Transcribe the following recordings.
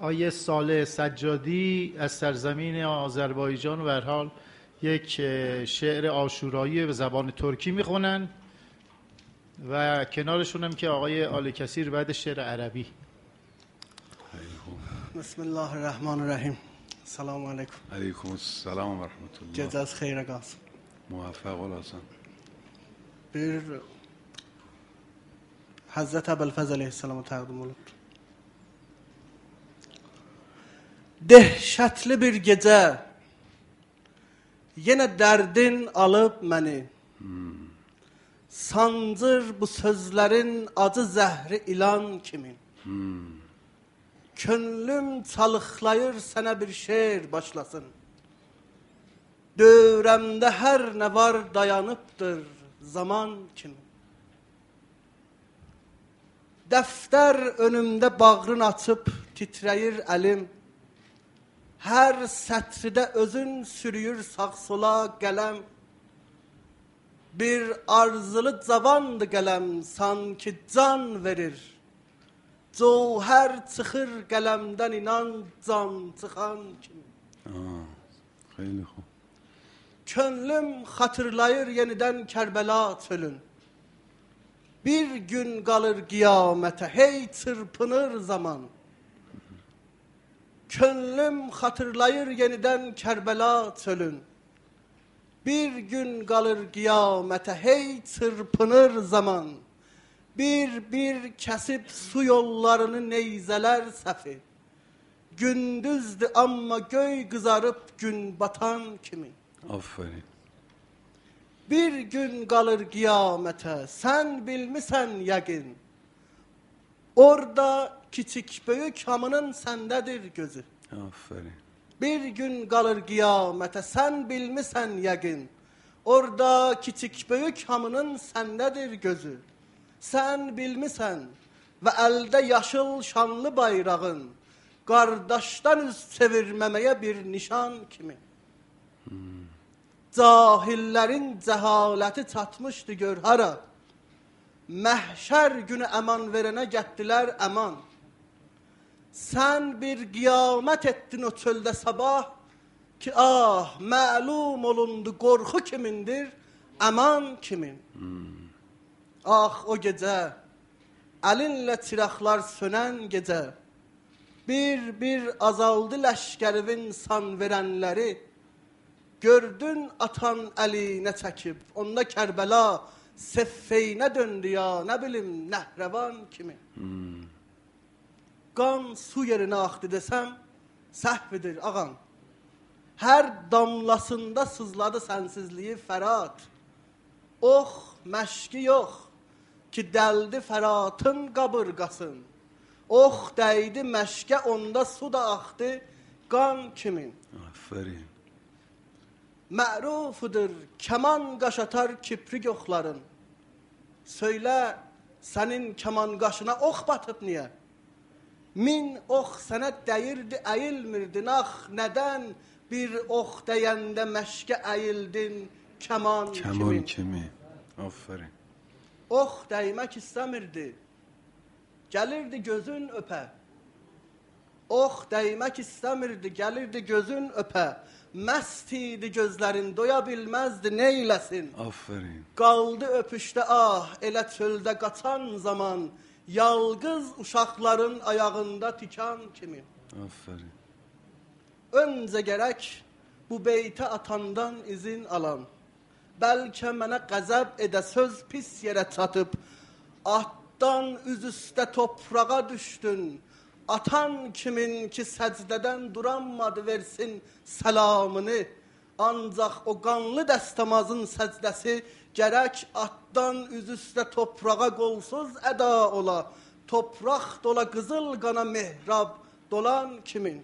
آیه صالح سجادی از سرزمین آذربایجان و به هر حال یک شعر عاشورایی به زبان ترکی میخونن و کنارشون هم که آقای آل کثیر بعد شعر عربی. بسم الله الرحمن الرحیم. سلام علیکم. علیکم السلام و رحمت الله. Gecəz xeyrə qalsın. Muvaffaq olasan. Bir Hazreti Əbülfəz əleyhissalama təqdim olundu. Dehşətli bir gecə yenə dərdin alıb məni. Sancır bu sözlərin acı zəhri ilan kimin. Könlüm çalıqlayır sənə bir şeir başlasın. Dövrəmdə hər nə var dayanıbdır zaman kimin. Dəftər önümdə bağrın açıb titrəyir əlim. Hər sətridə özün sürüyür sağ sola qələm. Bir arzılı cavandı qələm sanki can verir. Cövhər çıxır qələmdən inan can çıxan kimi. Xeyli xoş. Könlüm xatırlayır yenidən Kərbəla çölün. Bir gün qalır qiyamətə hey çırpınır zaman. Könlüm xatırlayır yenidən Kərbəla çölün. Bir gün qalır qiyamətə hey çırpınır zaman. Bir kəsib su yollarını neyzələr səfi. Gündüzdür amma göy qızarıb gün batan kimi. Aferin. Bir gün qalır qiyamətə, sən bilmisən yəqin. Orada kiçik böyük hamının səndədir gözü. Aferin. Bir gün qalır qiyamətə, sən bilmisən yəqin. Orada kiçik böyük hamının səndədir gözü. Sən bilmisən və əldə yaşıl şanlı bayrağın qardaşdan üz çevirməməyə bir nişan kimi. Cahillərin cəhaləti çatmışdı gör hara. Məhşər günü əman verənə gətdilər əman. Sən bir qiyamət etdin o çöldə sabah ki ah məlum olundu qorxu kimindir, əman kimin. Ah o gecə, əlinlə çıraqlar sönən gecə, bir azaldı ləşkərivin san verənləri. Gördün atan əlinə çəkib, onda Kərbəla seffeynə döndü ya, nə bilim nəhrəvan kimi. Qan su yerinə axdı desəm, səhvidir ağam. Hər damlasında sızladı sənsizliyi fərat. Ox, məşki yox ki dəldi fəratın qabırqasın. Ox dəydi məşkə, onda su da axdı qan kimin. Aferin. Mərufudur kəman qaşatar kiprik oxların. Söylə sənin kəman qaşına ox batıb niyə? Min ox sənə dəyirdi, əyilmirdi nax. Nədən bir ox dəyəndə məşkə əyildin kəman kimin? Kəman kimi. Aferin. Ox dəymək istəmirdi, gəlirdi gözün öpə. Ox dəymək istəmirdi, gəlirdi gözün öpə. Məst idi gözlərin, doya bilməzdi neyləsin. Aferin. Qaldı öpüşdə ah, elə çöldə qaçan zaman. Yalqız uşaqların ayağında tikan kimi. Aferin. Öncə gərək bu beytə atandan izin alan. Bəlkə mənə qəzəb edə söz pis yerə çatıb. Atdan üz üstə toprağa düşdün. Atan kimin ki səcdədən duranmadı versin səlamını. Ancaq o qanlı dəstəmazın səcdəsi gərək atdan üz üstə toprağa qolsuz əda ola. Topraq dola qızıl qana mehrab dolan kimin.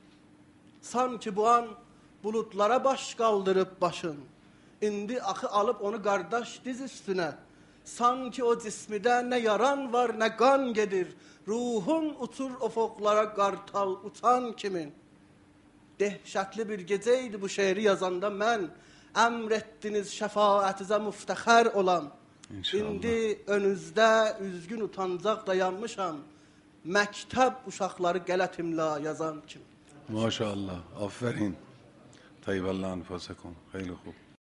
Sanki bu an bulutlara baş qaldırıb başın. İndi axı alıb onu qardaş diz üstünə. Sanki o cismidə nə yaran var, nə qan gedir. Ruhun uçur ofoqlara qartal uçan kimin. Dehşətli bir gecə idi bu şeiri yazanda mən. Əmr etdiniz şəfaətinizə müftəxər olam. İnşallah. İndi önünüzdə üzgün utancaq dayanmışam. məktəb uşaqları qələtimlə yazan kimi. ماشاءالله آفرین طیب الله انفاسکم خیلی خوب